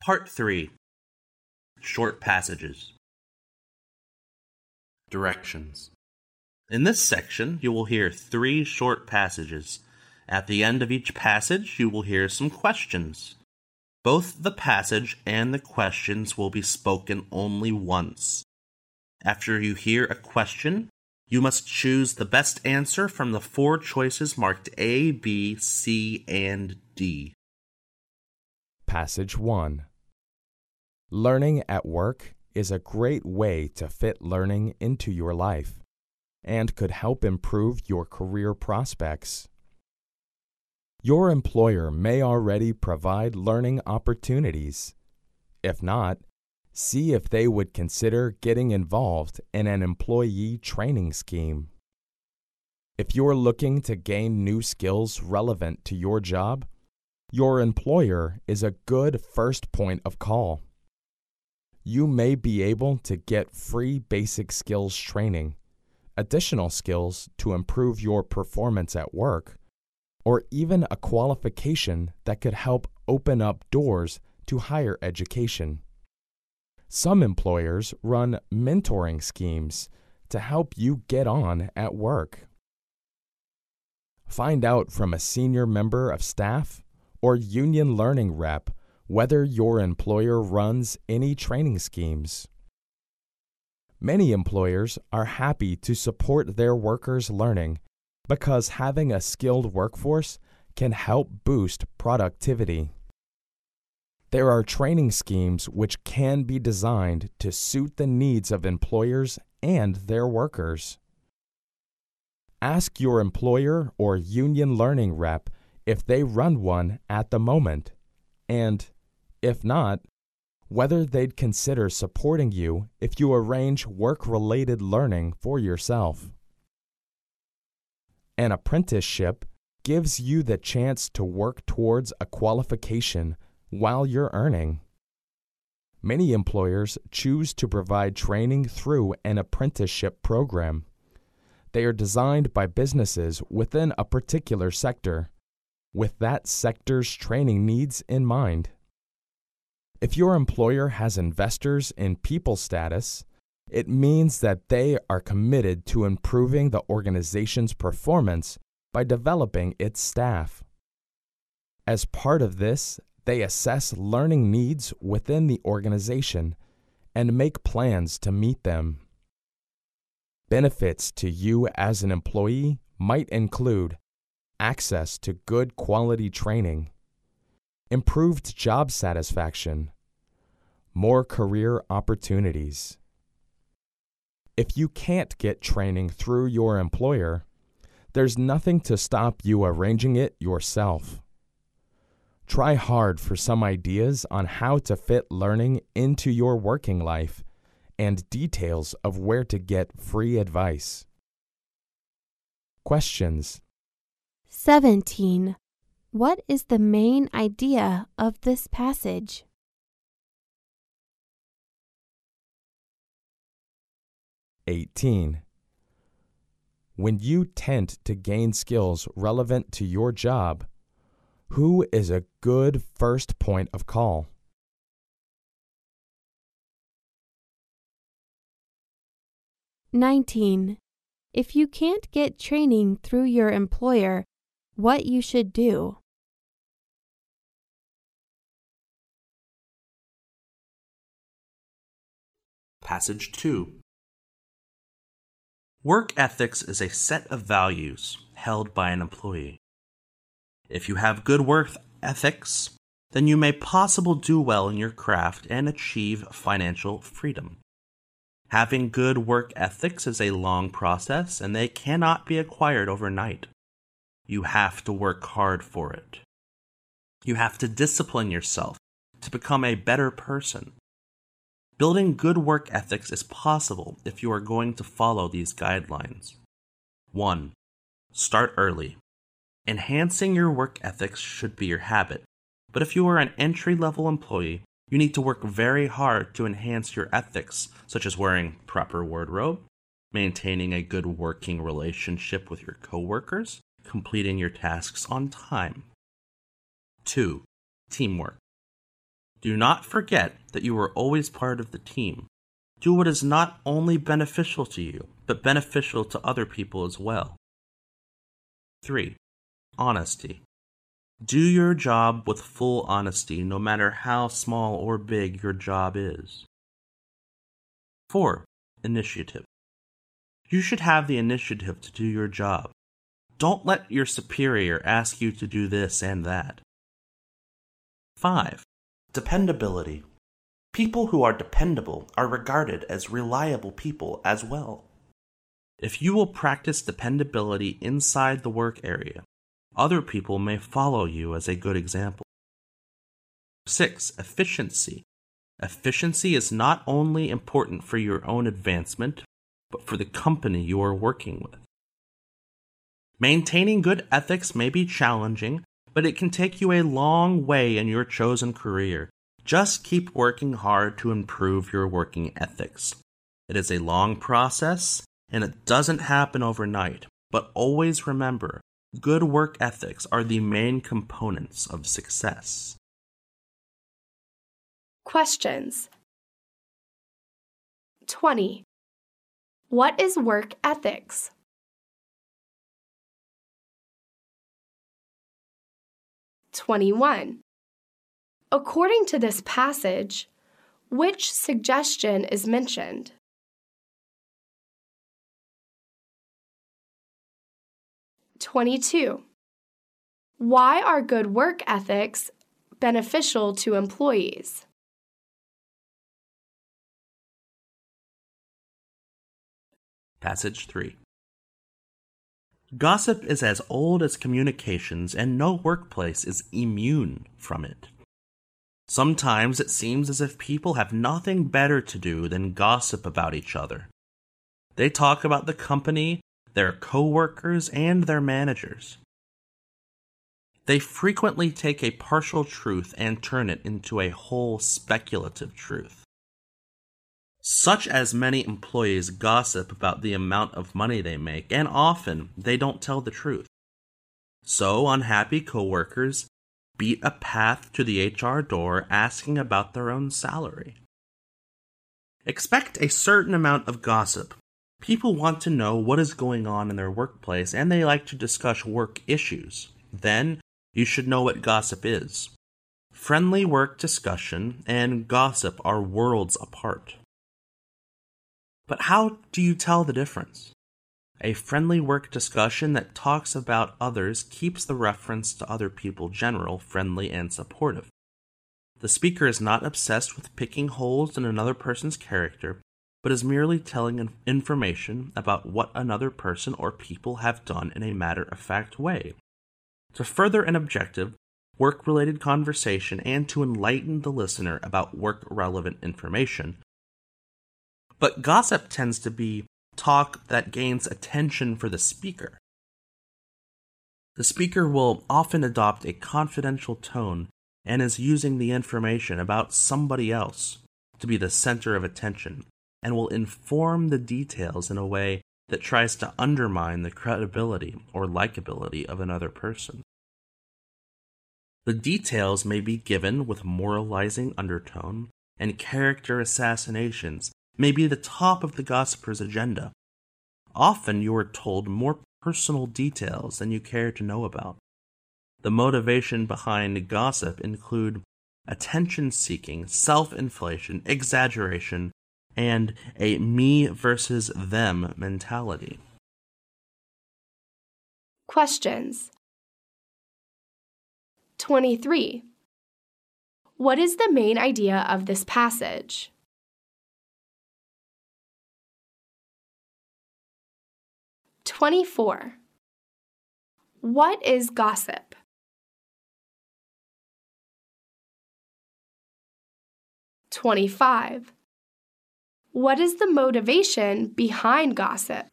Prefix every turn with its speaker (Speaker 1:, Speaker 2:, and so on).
Speaker 1: Part 3. Short Passages. Directions. In this section, you will hear 3 short passages. At the end of each passage, you will hear some questions. Both the passage and the questions will be spoken only once. After you hear a question, you must choose the best answer from the 4 choices marked A, B, C, and D.
Speaker 2: Passage 1. Learning at work is a great way to fit learning into your life and could help improve your career prospects. Your employer may already provide learning opportunities. If not, see if they would consider getting involved in an employee training scheme. If you're looking to gain new skills relevant to your job, your employer is a good first point of call. You may be able to get free basic skills training, additional skills to improve your performance at work, or even a qualification that could help open up doors to higher education. Some employers run mentoring schemes to help you get on at work. Find out from a senior member of staff or union learning rep whether your employer runs any training schemes. Many employers are happy to support their workers' learning because having a skilled workforce can help boost productivity. There are training schemes which can be designed to suit the needs of employers and their workers. Ask your employer or union learning rep if they run one at the moment, and, if not, whether they'd consider supporting you if you arrange work-related learning for yourself. An apprenticeship gives you the chance to work towards a qualification while you're earning. Many employers choose to provide training through an apprenticeship program. They are designed by businesses within a particular sector, with that sector's training needs in mind. If your employer has investors in people status, it means that they are committed to improving the organization's performance by developing its staff. As part of this, they assess learning needs within the organization and make plans to meet them. Benefits to you as an employee might include access to good quality training, improved job satisfaction, more career opportunities. If you can't get training through your employer, there's nothing to stop you arranging it yourself. Try hard for some ideas on how to fit learning into your working life and details of where to get free advice. Questions.
Speaker 3: 17. What is the main idea of this passage?
Speaker 2: (18) When you tend to gain skills relevant to your job, who is a good first point of call?
Speaker 3: 19. If you can't get training through your employer, what you should do?
Speaker 1: Passage 2. Work ethics is a set of values held by an employee. If you have good work ethics, then you may possibly do well in your craft and achieve financial freedom. Having good work ethics is a long process, and they cannot be acquired overnight. You have to work hard for it. You have to discipline yourself to become a better person. Building good work ethics is possible if you are going to follow these guidelines. 1. Start early. Enhancing your work ethics should be your habit, but if you are an entry-level employee, you need to work very hard to enhance your ethics, such as wearing proper wardrobe, maintaining a good working relationship with your coworkers, completing your tasks on time. 2. Teamwork. Do not forget that you are always part of the team. Do what is not only beneficial to you, but beneficial to other people as well. 3. Honesty. Do your job with full honesty, no matter how small or big your job is. 4. Initiative. You should have the initiative to do your job. Don't let your superior ask you to do this and that. 5. Dependability. People who are dependable are regarded as reliable people as well. If you will practice dependability inside the work area, other people may follow you as a good example. 6. Efficiency. Efficiency is not only important for your own advancement, but for the company you are working with. Maintaining good ethics may be challenging, but it can take you a long way in your chosen career. Just keep working hard to improve your working ethics. It is a long process, and it doesn't happen overnight, but always remember, good work ethics are the main components of success.
Speaker 4: Questions. 20. What is work ethics? 21. According to this passage, which suggestion is mentioned? 22. Why are good work ethics beneficial to employees?
Speaker 1: Passage 3. Gossip is as old as communications, and no workplace is immune from it. Sometimes it seems as if people have nothing better to do than gossip about each other. They talk about the company, their co-workers, and their managers. They frequently take a partial truth and turn it into a whole speculative truth. Such as many employees gossip about the amount of money they make, and often they don't tell the truth. So unhappy coworkers beat a path to the HR door asking about their own salary. Expect a certain amount of gossip. People want to know what is going on in their workplace, and they like to discuss work issues. Then, you should know what gossip is. Friendly work discussion and gossip are worlds apart. But how do you tell the difference? A friendly work discussion that talks about others keeps the reference to other people general, friendly, and supportive. The speaker is not obsessed with picking holes in another person's character, but is merely telling information about what another person or people have done in a matter-of-fact way, to further an objective, work-related conversation and to enlighten the listener about work-relevant information. But gossip tends to be talk that gains attention for the speaker. The speaker will often adopt a confidential tone and is using the information about somebody else to be the center of attention, and will inform the details in a way that tries to undermine the credibility or likability of another person. The details may be given with moralizing undertone, and character assassinations may be the top of the gossiper's agenda. Often you are told more personal details than you care to know about. The motivation behind gossip include attention-seeking, self-inflation, exaggeration, and a me versus them mentality.
Speaker 4: Questions. 23. What is the main idea of this passage? 24. What is gossip? 25. What is the motivation behind gossip?